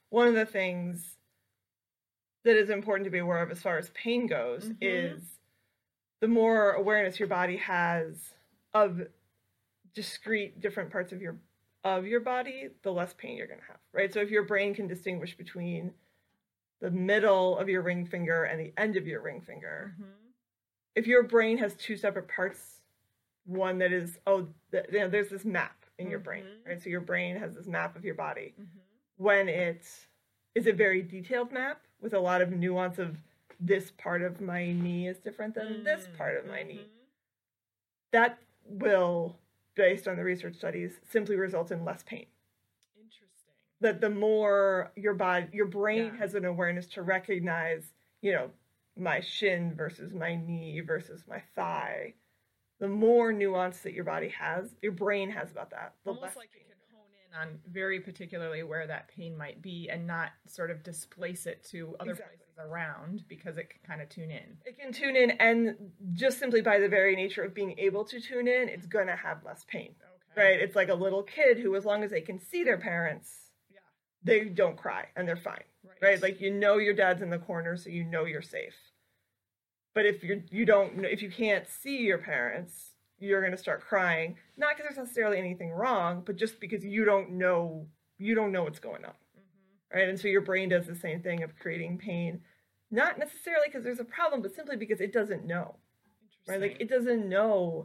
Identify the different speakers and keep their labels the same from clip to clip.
Speaker 1: one of the things that is important to be aware of as far as pain goes is the more awareness your body has of discrete different parts of your body, the less pain you're going to have, right? So if your brain can distinguish between the middle of your ring finger and the end of your ring finger, if your brain has two separate parts, one that is, there's this map in your brain, right? So your brain has this map of your body. When it is a very detailed map with a lot of nuance of this part of my knee is different than this part of my knee, that will, based on the research studies, simply result in less pain.
Speaker 2: Interesting.
Speaker 1: That the more your brain has an awareness to recognize, my shin versus my knee versus my thigh, the more nuance that your brain has about that, the
Speaker 2: almost
Speaker 1: less
Speaker 2: like it can hone in on very particularly where that pain might be and not sort of displace it to other places around, because it can kind of tune in.
Speaker 1: It can tune in, and just simply by the very nature of being able to tune in, it's going to have less pain. Right? It's like a little kid who, as long as they can see their parents, they don't cry and they're fine. Right? Like, your dad's in the corner, so you're safe. But if if you can't see your parents, you're going to start crying, not because there's necessarily anything wrong, but just because you don't know what's going on. Right? And so your brain does the same thing of creating pain, not necessarily because there's a problem, but simply because it doesn't know. Right? Like, it doesn't know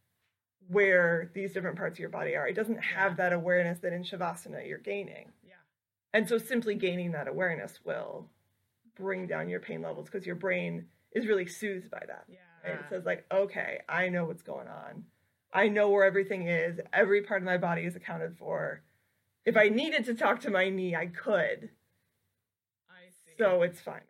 Speaker 1: where these different parts of your body are. It doesn't have that awareness that in Shavasana you're gaining. And so simply gaining that awareness will bring down your pain levels, because your brain is really soothed by that. Right? It says, like, okay, I know what's going on. I know where everything is. Every part of my body is accounted for. If I needed to talk to my knee, I could.
Speaker 2: I see.
Speaker 1: So it's fine.